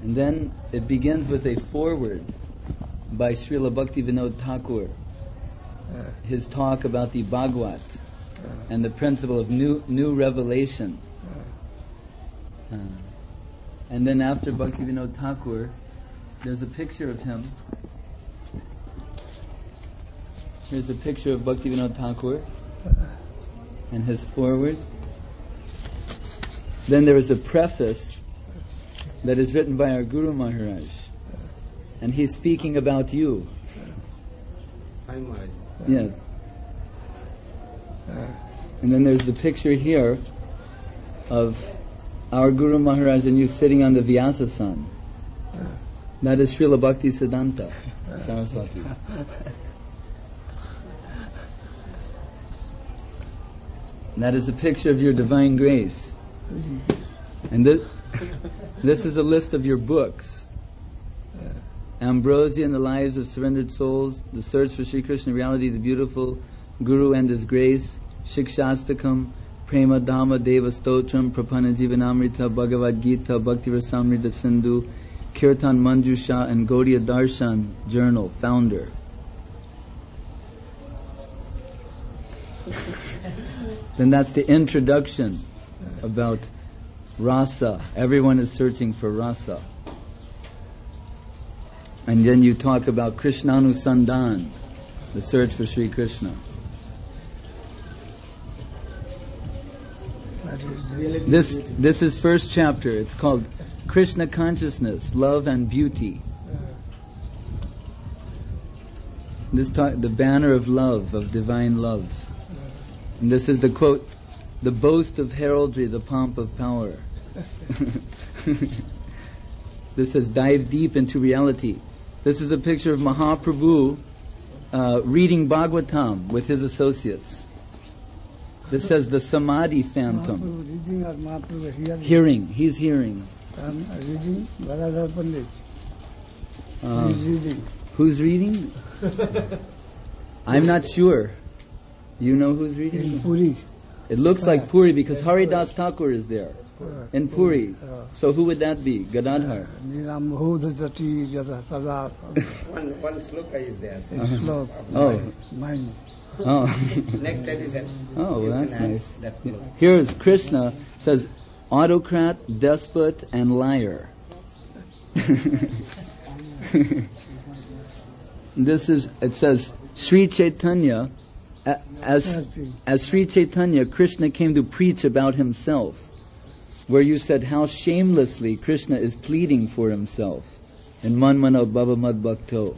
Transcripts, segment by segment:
And then it begins with a foreword by Srila Bhaktivinoda Thakur, his talk about the Bhagavad and the principle of new revelation. And then after Bhaktivinoda Thakur, there's a picture of him. Here's a picture of Bhaktivinoda Thakur and his foreword. Then there is a preface that is written by our Guru Maharaj, and he's speaking about you. Yeah. And then there's the picture here of our Guru Maharaj and you sitting on the Vyasasan. That is Srila Bhakti Siddhanta Saraswati. And that is a picture of your divine grace. And this is a list of your books. Ambrosia and the Lives of Surrendered Souls, The Search for Sri Krishna Reality, The Beautiful Guru and His Grace, Shikshastakam, Prema Dhamma Deva Stotram, Prapanna Jivanamrita, Bhagavad Gita, Bhakti Rasamrita Sindhu, Kirtan Manjusha, and Gaudiya Darshan Journal, founder. Then that's the introduction about rasa. Everyone is searching for rasa. And then you talk about Krishnanusandhan, the search for Sri Krishna. This is first chapter. It's called Krishna Consciousness, Love and Beauty. The banner of love, of divine love. And this is the quote, the boast of heraldry, the pomp of power. This says, dive deep into reality. This is a picture of Mahaprabhu reading Bhagavatam with his associates. This says the Samadhi phantom. Reading or Mahaprabhu hearing? He's hearing. Reading, Bharadar Pandit. He's reading. Who's reading? I'm not sure. You know who's reading? In Puri. It looks like Puri because Haridas Thakur is there. In Puri. So who would that be? Gadadhar. One sloka is there. Sloka. Oh. Mine. Oh. Next that is it. Oh, well, that's nice. Here is Krishna, says, autocrat, despot, and liar. It says, Sri Chaitanya, as Sri Chaitanya, Krishna came to preach about himself, where you said how shamelessly Krishna is pleading for himself in Manmano Bhavamad Bhakto.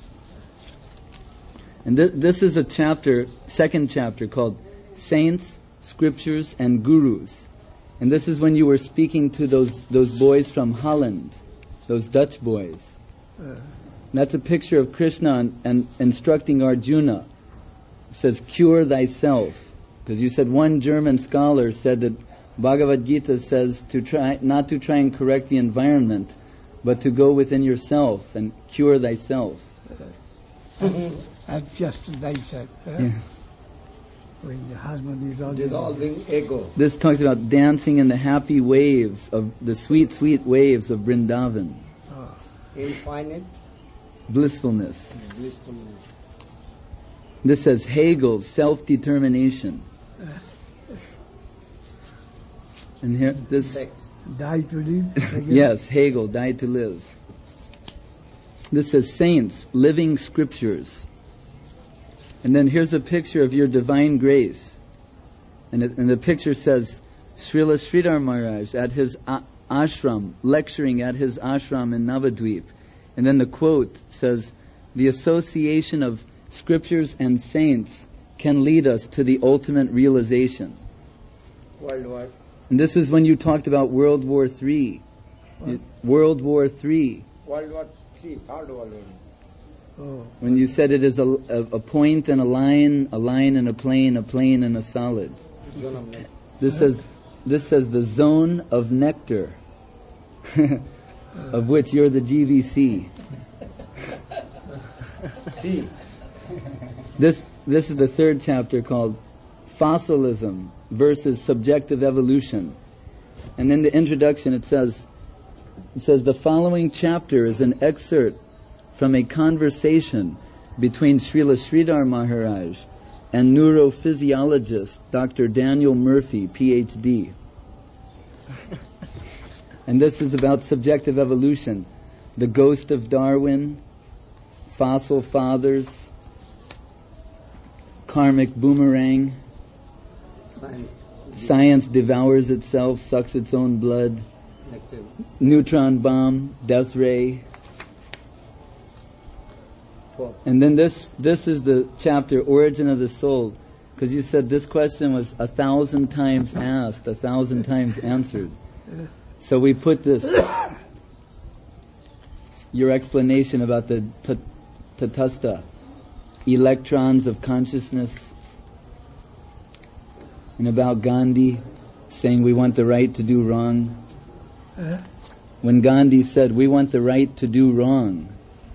And this is a chapter, second chapter, called Saints, Scriptures, and Gurus. And this is when you were speaking to those boys from Holland, those Dutch boys. And that's a picture of Krishna and instructing Arjuna. It says, cure thyself. Because you said one German scholar said that Bhagavad Gita says not to try and correct the environment, but to go within yourself and cure thyself. Adjust thyself. Yeah. When the husband is dissolving ego. This talks about dancing in the happy waves of the sweet, sweet waves of Vrindavan. Infinite blissfulness. blissfulness. This says Hegel's self-determination. And here, this... Sex. Die to live? Yes, Hegel, die to live. This says saints, living scriptures. And then here's a picture of your divine grace. And the picture says Srila Sridhar Maharaj at his ashram, lecturing at his ashram in Navadvip. And then the quote says, the association of scriptures and saints can lead us to the ultimate realization. World War. And this is when you talked about World War III. World War III. World War III, Third World War. Oh. When you said it is a point and a line and a plane and a solid. Zone of nectar. This says the zone of nectar, of which you're the GVC. This is the third chapter called Fossilism versus Subjective Evolution. And in the introduction it says, It says the following chapter is an excerpt from a conversation between Srila Sridhar Maharaj and neurophysiologist Dr. Daniel Murphy, PhD. And this is about subjective evolution, the ghost of Darwin, fossil fathers, karmic boomerang, science devours itself, sucks its own blood, neutron bomb, death ray. And then this is the chapter, Origin of the Soul, because you said this question was 1,000 times asked, 1,000 times answered. So we put this, your explanation about the tatastha, electrons of consciousness, and about Gandhi saying we want the right to do wrong. When Gandhi said we want the right to do wrong.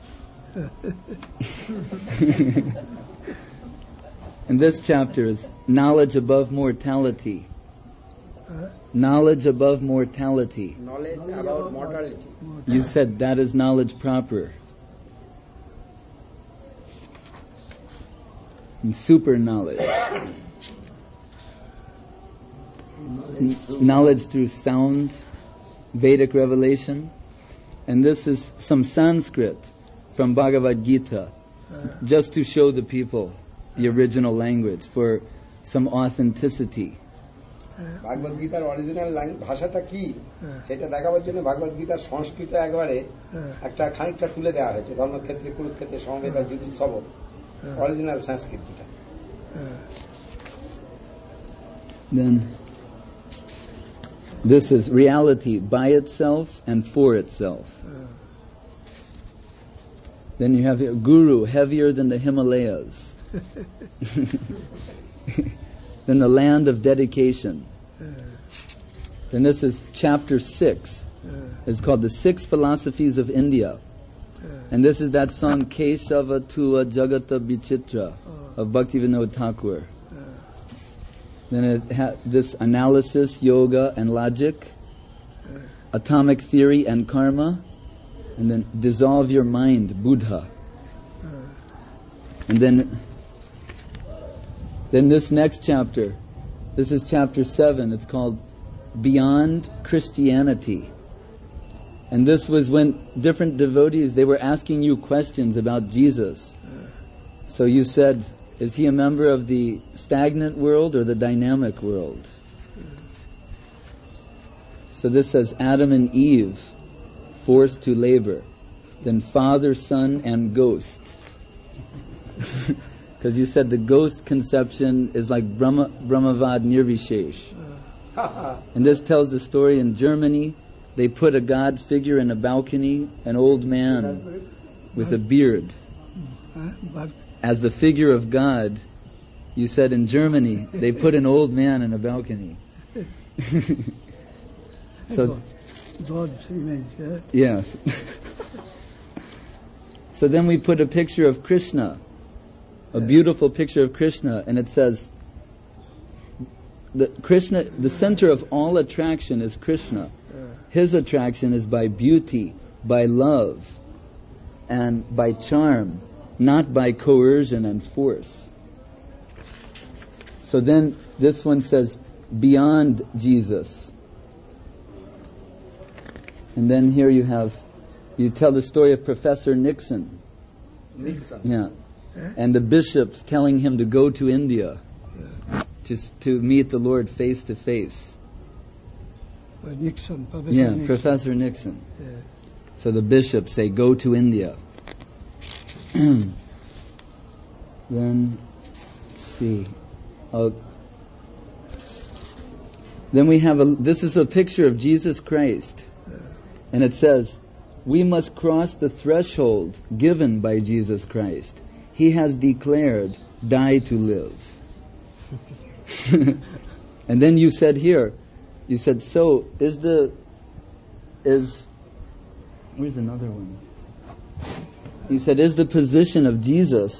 And this chapter is knowledge above mortality. Knowledge above mortality. Knowledge about mortality. You said that is knowledge proper. And super knowledge. Knowledge through sound, Vedic revelation. And this is some Sanskrit from Bhagavad Gita, just to show the people the original language for some authenticity. ভাগবত গীতার original ভাষাটা কি সেটা দেখাবার জন্য ভাগবত গীতার সংস্কৃত একবারে একটা খানিকটা তুলে দেওয়া হয়েছে, ধর্মক্ষেত্রে কুরুক্ষেত্রে সমবেতা যুদ্ধোৎসব অরিজিনাল সংস্কৃত যেটা। Then this is reality by itself and for itself. Then you have Guru, heavier than the Himalayas. Then the land of dedication. Then this is chapter 6. It's called the 6 Philosophies of India. And this is that song Keshava Tua Jagata Bichitra of Bhaktivinoda Thakur. Then it this analysis, yoga and logic, atomic theory and karma, and then dissolve your mind, Buddha. And then this next chapter, this is chapter 7, it's called Beyond Christianity. And this was when different devotees, they were asking you questions about Jesus. So you said, is he a member of the stagnant world or the dynamic world? So this says Adam and Eve, forced to labor. Then Father, Son, and Ghost. Because you said the ghost conception is like Brahmavad Nirvishesh. And this tells the story in Germany. They put a God figure in a balcony, an old man with a beard. As the figure of God, you said in Germany, they put an old man in a balcony. So, God's image. yeah. So then we put a picture of Krishna, a beautiful picture of Krishna, and it says, the center of all attraction is Krishna. His attraction is by beauty, by love, and by charm, not by coercion and force. So then this one says, beyond Jesus. And then here you tell the story of Professor Nixon. Yeah. And the bishops telling him to go to India to meet the Lord face to face. Nixon, Professor Nixon. Professor Nixon. So the bishops say, go to India. Then, let's see. Then we have this is a picture of Jesus Christ. And it says, we must cross the threshold given by Jesus Christ. He has declared, die to live. And then you said here, you said, so where's another one? You said, is the position of Jesus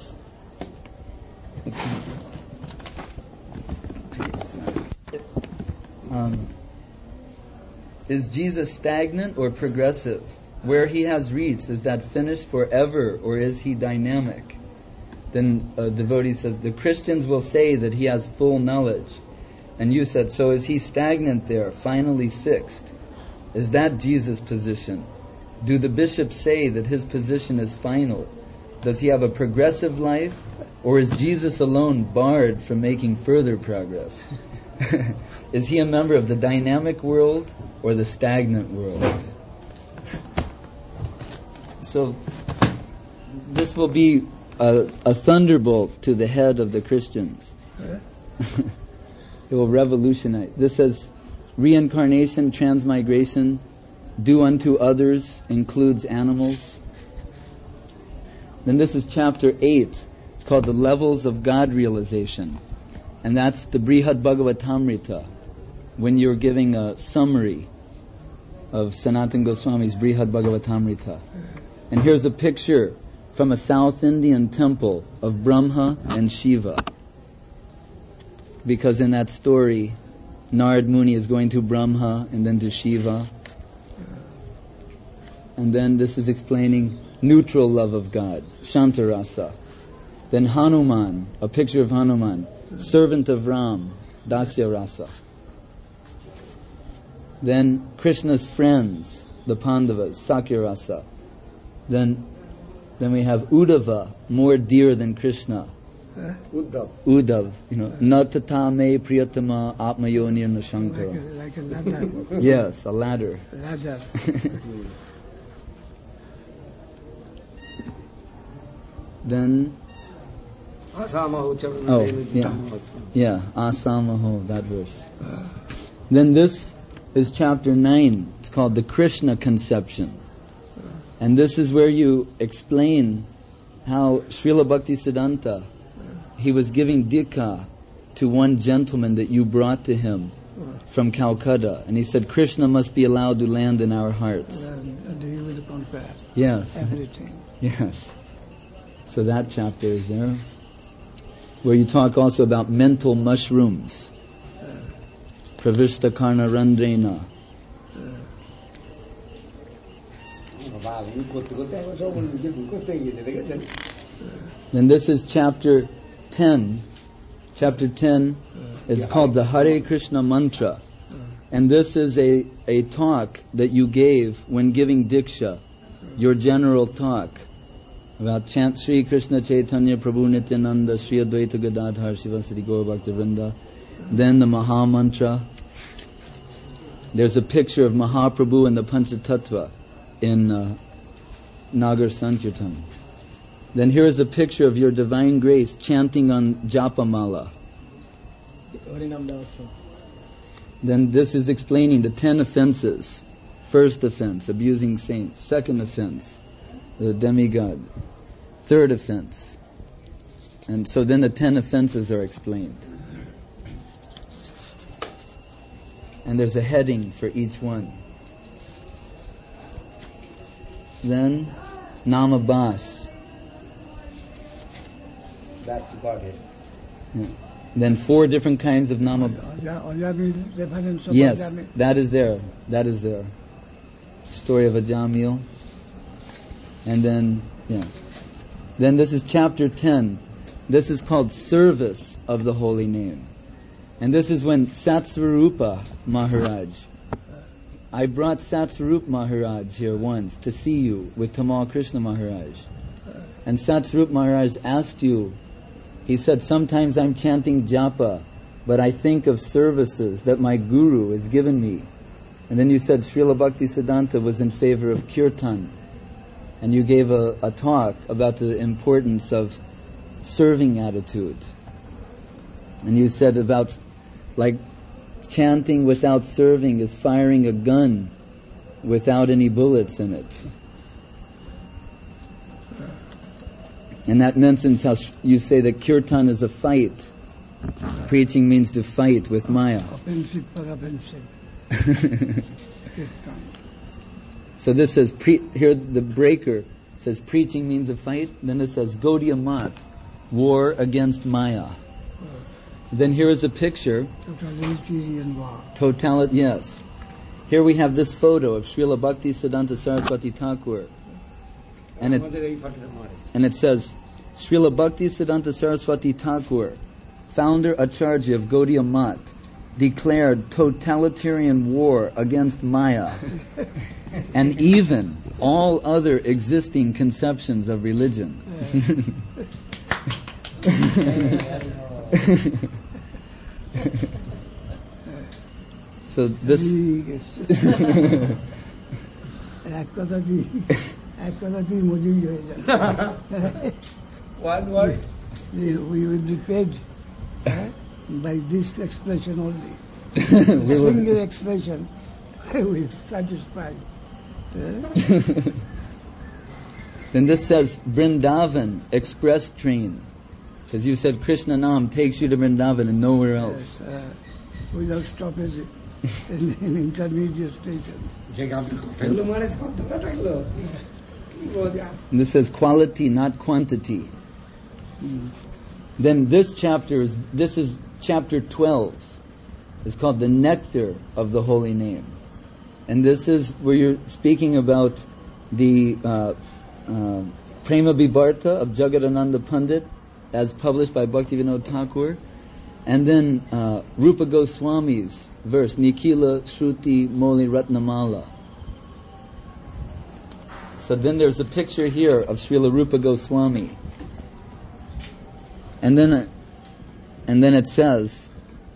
is Jesus stagnant or progressive? Where he has reached, is that finished forever, or is he dynamic? Then a devotee says, the Christians will say that he has full knowledge. And you said, so is he stagnant there, finally fixed? Is that Jesus' position? Do the bishops say that his position is final? Does he have a progressive life, or is Jesus alone barred from making further progress? Is he a member of the dynamic world or the stagnant world? So this will be a thunderbolt to the head of the Christians. It will revolutionize. This says, reincarnation, transmigration, do unto others includes animals. Then this is chapter 8. It's called the Levels of God Realization. And that's the Brihad Bhagavatamrita, when you're giving a summary of Sanatana Goswami's Brihad Bhagavatamrita. And here's a picture from a South Indian temple of Brahma and Shiva. Because in that story, Narad Muni is going to Brahma and then to Shiva. And then this is explaining neutral love of God, Shantarasa. Then Hanuman, a picture of Hanuman, servant of Ram, Dasya Rasa. Then Krishna's friends, the Pandavas, Sakya Rasa. Then we have Uddhava, more dear than Krishna. Uddhav, Natata me priyatama atmayonir nashankara. Like a ladder. Yes, a ladder. Ladder. Then, Asamaho, that verse. Then this is chapter 9. It's called the Krishna Conception. And this is where you explain how Srila Bhaktisiddhanta, he was giving Dikha to one gentleman that you brought to him from Calcutta. And he said, Krishna must be allowed to land in our hearts. Do you will compare Yes. everything? Yes. So that chapter is there. Where you talk also about mental mushrooms. Pravishta karna randrena. Then this is chapter 10. Chapter 10 is called the Hare Krishna Mantra. And this is a talk that you gave when giving Diksha, your general talk about chant Sri Krishna Chaitanya Prabhu Nityananda Sri Advaita Gadadhar Shiva Sri Gaur Bhakta Vrinda. Then the Maha Mantra. There's a picture of Mahaprabhu and the Panchatattva in Nagar Sankirtan. Then here is a picture of your divine grace chanting on Japamala. Then this is explaining the 10 offenses. First offense, abusing saints. Second offense, the demigod. Third offense. And so then the 10 offenses are explained. And there's a heading for each one. Then Namabas. Back to Godhead. Yeah. Then 4 different kinds of Namabas. Yes, that is there. That is there. Story of Ajamil. And then, Then this is chapter 10. This is called Service of the Holy Name. And this is when Satsvarupa Maharaj, I brought Satsvarup Maharaj here once to see you with Tamal Krishna Maharaj. And Satsvarup Maharaj asked you, he said, sometimes I'm chanting japa, but I think of services that my guru has given me. And then you said Srila Bhaktisiddhanta was in favor of kirtan. And you gave a talk about the importance of serving attitude. And you said about, like, chanting without serving is firing a gun without any bullets in it. And that mentions how you say that kirtan is a fight. Preaching means to fight with Maya. So this says, here the breaker says preaching means a fight. Then it says Gaudiya Mat, war against Maya. Then here is a picture. Totality and war. Yes. here we have this photo of Srila Bhakti Siddhanta Saraswati Thakur. And it says, Srila Bhakti Siddhanta Saraswati Thakur, founder Acharya of Gaudiya Math, declared totalitarian war against Maya and even all other existing conceptions of religion. So this One word. we will be paid by this expression only. We will- Single expression will satisfy. Then this says Vrindavan express train, because you said Krishna Nam takes you to Vrindavan and nowhere else. Without stoppage in intermediate station. And this says quality, not quantity. Then this is chapter 12. It's called the Nectar of the Holy Name. And this is where you're speaking about the Prema Bhibarta of Jagadananda Pandit as published by Bhaktivinoda Thakur. And then Rupa Goswami's verse, Nikhila Shruti Moli Ratnamala. So then there's a picture here of Srila Rupa Goswami. And then it says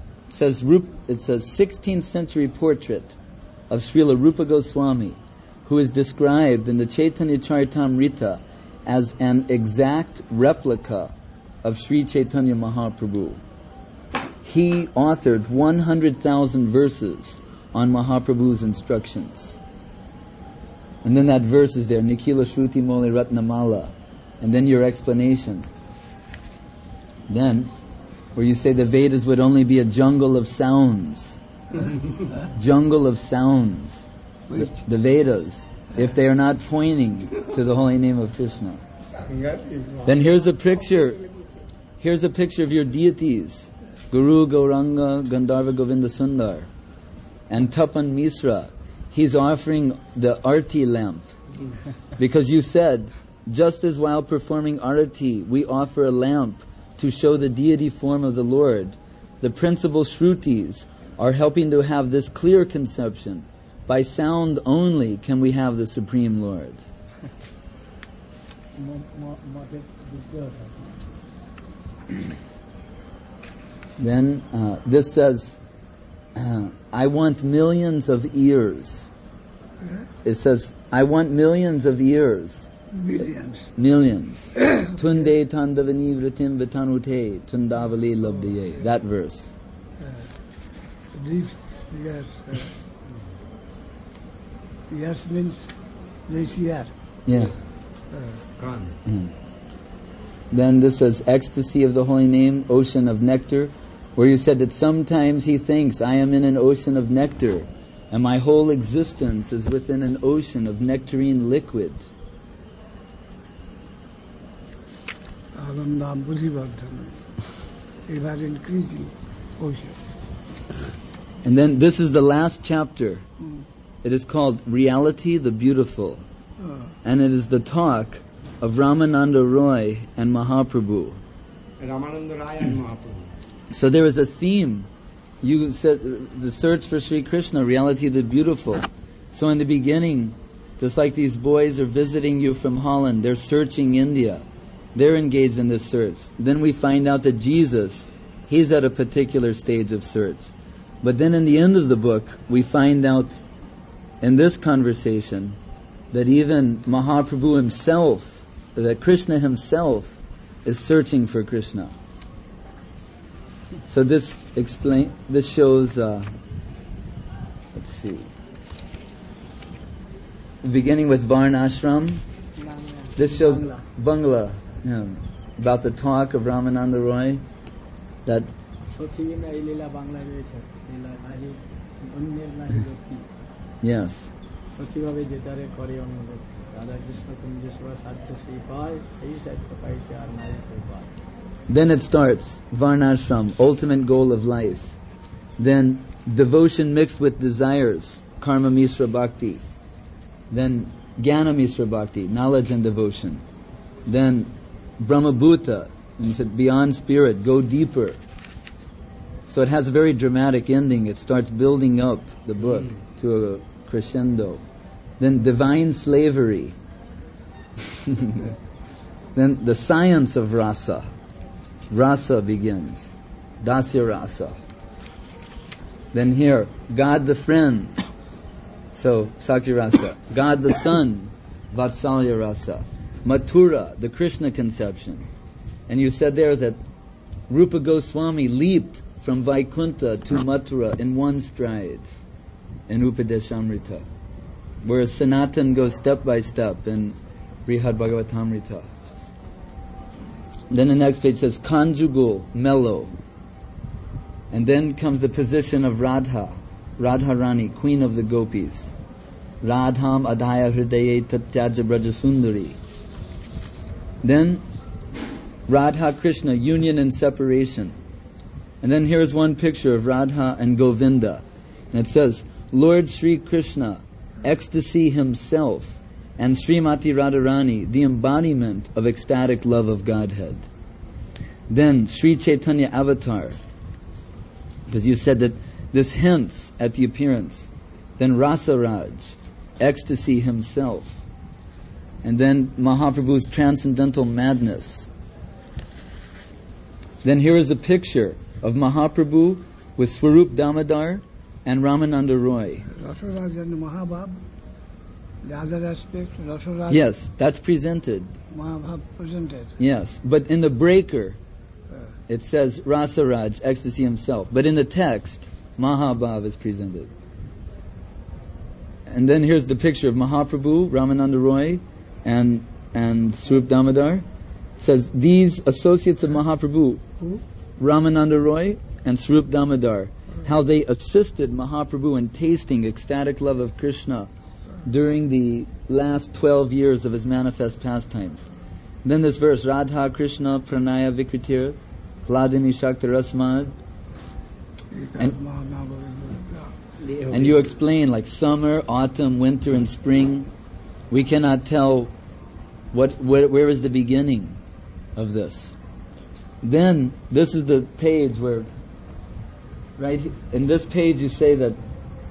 16th century portrait of Srila Rupa Goswami, who is described in the Chaitanya Charitamrita as an exact replica of Sri Chaitanya Mahaprabhu. He authored 100,000 verses on Mahaprabhu's instructions. And then that verse is there, Nikhila Shruti Moli Ratnamala. And then your explanation. Then, where you say the Vedas would only be a jungle of sounds. Jungle of sounds. The Vedas, if they are not pointing to the holy name of Krishna. Then here's a picture of your deities. Guru Gauranga Gandharva Govinda Sundar and Tapan Misra. He's offering the Arti lamp. Because you said, just as while performing Arati, we offer a lamp to show the deity form of the Lord, the principal Shrutis are helping to have this clear conception. By sound only can we have the Supreme Lord. Then this says, I want millions of ears. It says, I want millions of ears. Millions. Tunde tandavani vritim vitanute tundavali labdiye. That verse. Yes. Yes means glacier. Yeah. Then this says, ecstasy of the holy name, ocean of nectar, where you said that sometimes he thinks, I am in an ocean of nectar, and my whole existence is within an ocean of nectarine liquid. Anandam Buddhivardhana. They were increasing ocean. And then this is the last chapter. It is called Reality the Beautiful. And it is the talk of Ramananda Roy and Mahaprabhu. Ramananda Rai and Mahaprabhu. So there is a theme. You said the search for Sri Krishna, Reality the Beautiful. So in the beginning, just like these boys are visiting you from Holland, they're searching India. They're engaged in this search. Then we find out that Jesus, he's at a particular stage of search. But then in the end of the book, we find out in this conversation that even Mahaprabhu himself, that Krishna himself is searching for Krishna. So this shows, let's see, beginning with Varnashram. This shows Bangla, about the talk of Ramananda Roy, that yes. Then it starts, Varnashram, ultimate goal of life. Then devotion mixed with desires, Karma Misra Bhakti. Then Jnana Misra Bhakti, knowledge and devotion. Then Brahmabhuta, and he said beyond spirit, go deeper. So it has a very dramatic ending. It starts building up the book to a crescendo. Then divine slavery. Then the science of rasa. Rasa begins. Dasya rasa. Then here, God the friend. So, Sakya rasa. God the son. Vatsalya rasa. Mathura, the Krishna conception. And you said there that Rupa Goswami leaped from Vaikuntha to Mathura in one stride in Upadeshamrita, whereas Sanatan goes step by step in Brihad Bhagavatamrita. Then the next page says conjugal, mellow. And then comes the position of Radha, Radharani, queen of the gopis. Radham adhaya hridaye tatyaja brajasundari. Then Radha Krishna, union and separation. And then here's one picture of Radha and Govinda. And it says, Lord Sri Krishna, ecstasy himself, and Srimati Radharani, the embodiment of ecstatic love of Godhead. Then Sri Chaitanya Avatar, because you said that this hints at the appearance. Then Rasaraj, ecstasy himself. And then Mahaprabhu's transcendental madness. Then here is a picture of Mahaprabhu with Swarup Damodar and Ramananda Roy. Rasaraj and Mahabhab, the other aspect, Rasaraj. Yes, that's presented. Mahabhab presented. Yes, but in the breaker, it says Rasaraj, ecstasy himself. But in the text, Mahabhav is presented. And then here's the picture of Mahaprabhu, Ramananda Roy, and Swarup Damodar. It says, these associates of Mahaprabhu, Who? Ramananda Roy and Swarup Damodar, how they assisted Mahaprabhu in tasting ecstatic love of Krishna during the last 12 years of his manifest pastimes. Then this verse, Radha Krishna Pranaya Vikritir, Hladini Shakti Rasmad. And you explain like summer, autumn, winter, and spring. We cannot tell where is the beginning of this. Then this is the page where, right in this page you say that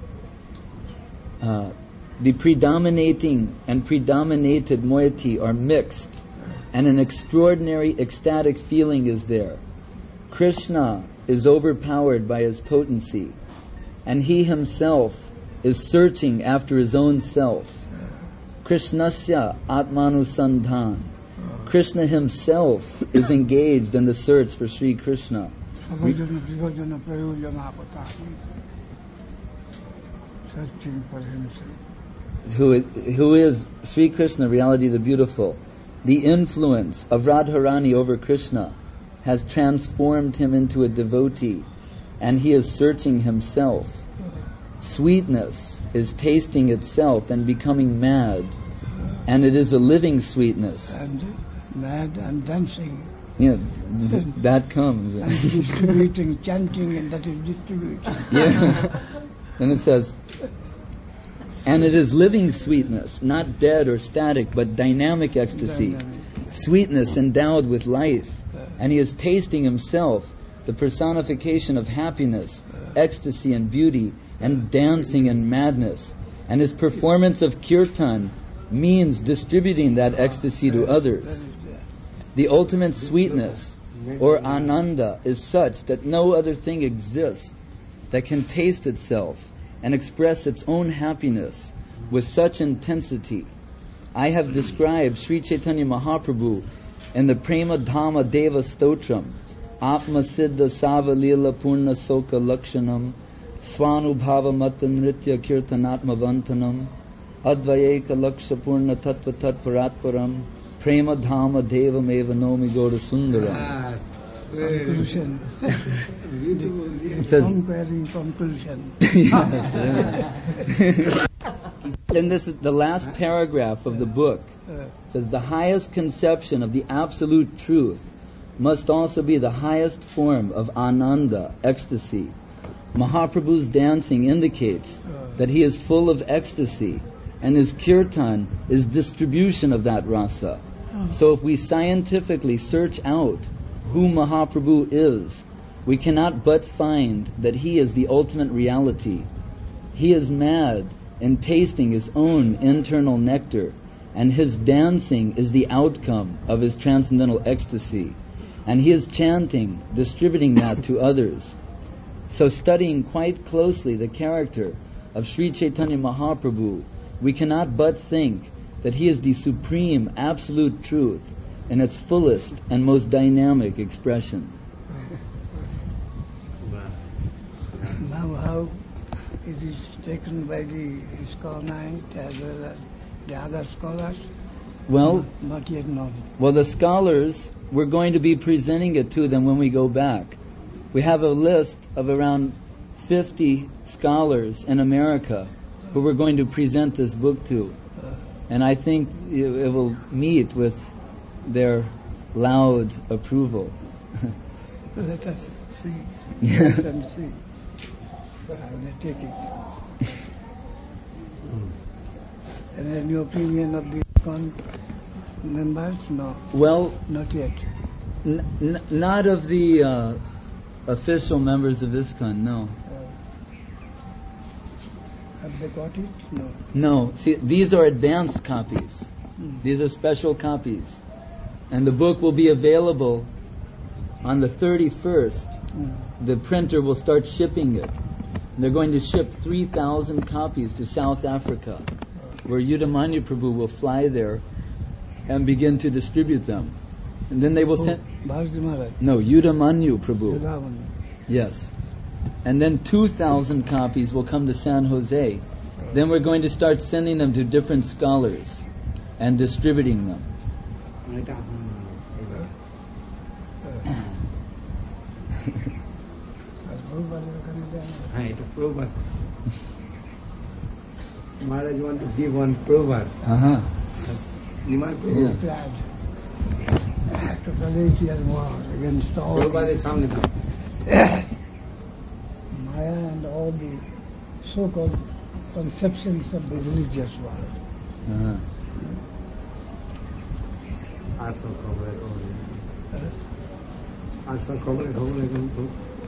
the predominating and predominated moiety are mixed, and an extraordinary ecstatic feeling is there. Krishna is overpowered by his potency, and he himself is searching after his own self. Krishnasya Atmanusandhan. Krishna himself is engaged in the search for Sri Krishna. Searching for himself. Who is Sri Krishna, reality the beautiful. The influence of Radharani over Krishna has transformed him into a devotee, and he is searching himself. Sweetness is tasting itself and becoming mad, and it is a living sweetness. And mad and dancing. Yeah, that comes. And distributing, chanting, and that is distributing. Yeah. And it says, and it is living sweetness, not dead or static, but dynamic ecstasy. Sweetness endowed with life. And he is tasting himself, the personification of happiness, ecstasy and beauty, and dancing and madness. And his performance of kirtan means distributing that ecstasy to others. The ultimate sweetness, or ananda, is such that no other thing exists that can taste itself and express its own happiness with such intensity. I have described Sri Chaitanya Mahaprabhu in the Prema Dhamma Deva Stotram, Atma Siddha Sava Lila Purna Soka Lakshanam, Svanubhava Mata Nritya Kirtanatma Vantanam, Advayeka Laksha Purna Tattva Tatparatparam, Prema Dhamma Deva Meva Nomi Goda Sundaram. Conclusion. It says, Comparing conclusion. and this is the last paragraph of the book. It says, the highest conception of the absolute truth must also be the highest form of ananda, ecstasy. Mahaprabhu's dancing indicates that he is full of ecstasy, and his kirtan is distribution of that rasa. So if we scientifically search out who Mahaprabhu is, we cannot but find that he is the ultimate reality. He is mad in tasting his own internal nectar, and his dancing is the outcome of his transcendental ecstasy. And he is chanting, distributing that to others. So studying quite closely the character of Sri Chaitanya Mahaprabhu, we cannot but think that he is the supreme absolute truth in its fullest and most dynamic expression. Now how it is taken by the Scholarite as well as the other scholars? Well, Not yet known. well, the scholars, we're going to be presenting it to them when we go back. We have a list of around 50 scholars in America who we're going to present this book to. And I think it will meet with their loud approval. Let us see. Let us see. How they take it. And then your opinion of the members? No, Well, not yet. not of the official members of ISKCON, no. Have they got it? No. No, see, these are advanced copies. These are special copies. And the book will be available on the 31st. The printer will start shipping it. And they're going to ship 3,000 copies to South Africa, where Yudamanyu Prabhu will fly there and begin to distribute them. And then they will send... Bharati Maharaj. No, Yudamanyu Prabhu. Vrindavan. Yes. And then 2,000 copies will come to San Jose. Then we're going to start sending them to different scholars and distributing them. Maharaj want to give one proverb. Uh-huh. Nimai Yeah. Glad. Totality as war against all প্রভুপাদের সামনে দাও। Maya and all the so-called conceptions of the religious world. Uh-huh. আর সব খবরে আর সব খবরে কিন্তু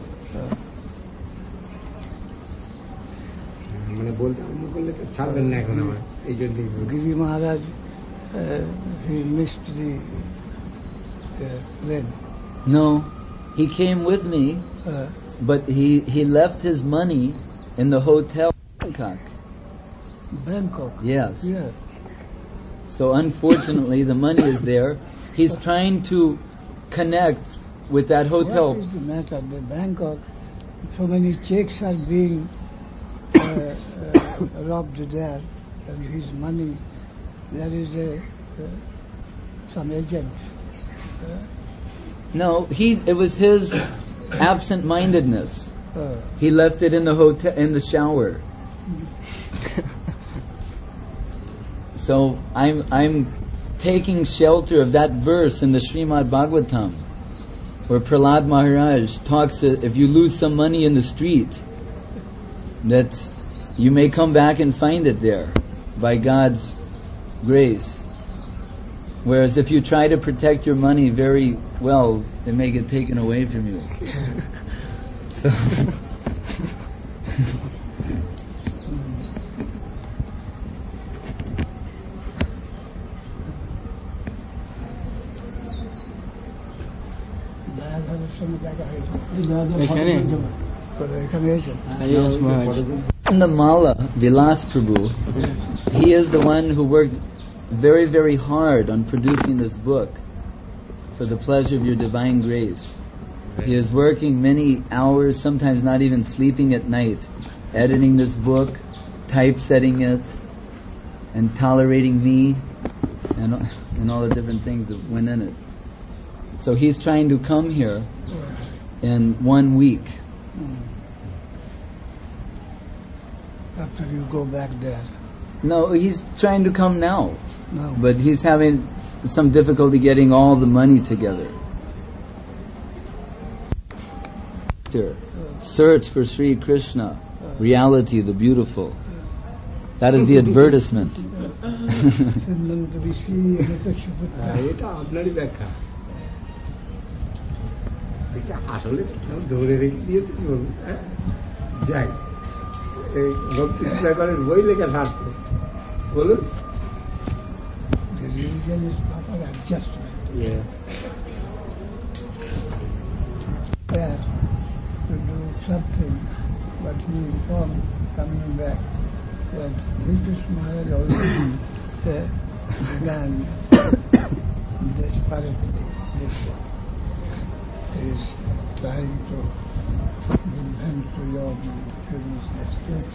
মানে বলতে আরম্ভ করলে তো ছাড়বেন না এখন আমার এই জন্যই Giri Maharaj, he missed the plane. No, he came with me, but he left his money in the hotel in Bangkok. Bangkok. Yes. Yeah. So unfortunately, the money is there. He's trying to connect with that hotel. What is the matter? The Bangkok, so many checks are being robbed there, and his money, there is some agent. No, it was his absent-mindedness. He left it in the hotel, in the shower. So I'm taking shelter of that verse in the Srimad Bhagavatam, where Prahlad Maharaj talks that if you lose some money in the street, that you may come back and find it there by God's grace. Whereas if you try to protect your money very well, it may get taken away from you. So and the Mala, Vilas Prabhu, he is the one who worked very, very hard on producing this book for the pleasure of your divine grace. He is working many hours, sometimes not even sleeping at night, editing this book, typesetting it, and tolerating me, and all the different things that went in it. So he's trying to come here in 1 week. After you go back there. No, he's trying to come now. No. But he's having some difficulty getting all the money together. Search for Sri Krishna, reality, the beautiful. That is the advertisement. Siddhanta Rishi Amrita Shuputta. এটা আপনারই ব্যাখ্যা এটা আসলে ধরে রেখে দিয়েছে কি বলুন যাক এই ভক্তি করেন বই লেখা স্বার্থ বলুন The religion is proper adjustment. There to do something, but he informed coming back that British Maharaj already began desperately this one. He is trying to give vent to your feelings and things.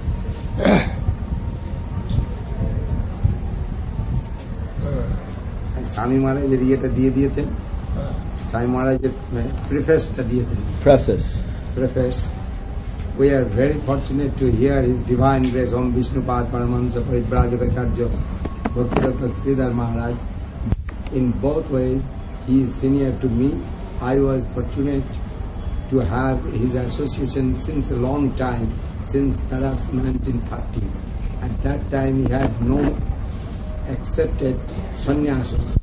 স্বামী মহারাজের ইয়েটা দিয়ে দিয়েছেন স্বামী মহারাজের প্রিফেসটা দিয়েছেন preface. We are very fortunate to hear His Divine Grace Om Vishnupad Paramahansa Parivrajakacharya Bhakti Dr. Sridhar Maharaj. In both ways, he is senior to me. I was fortunate to have his association since a long time, since perhaps 1930. At that time, he had no accepted sannyasa.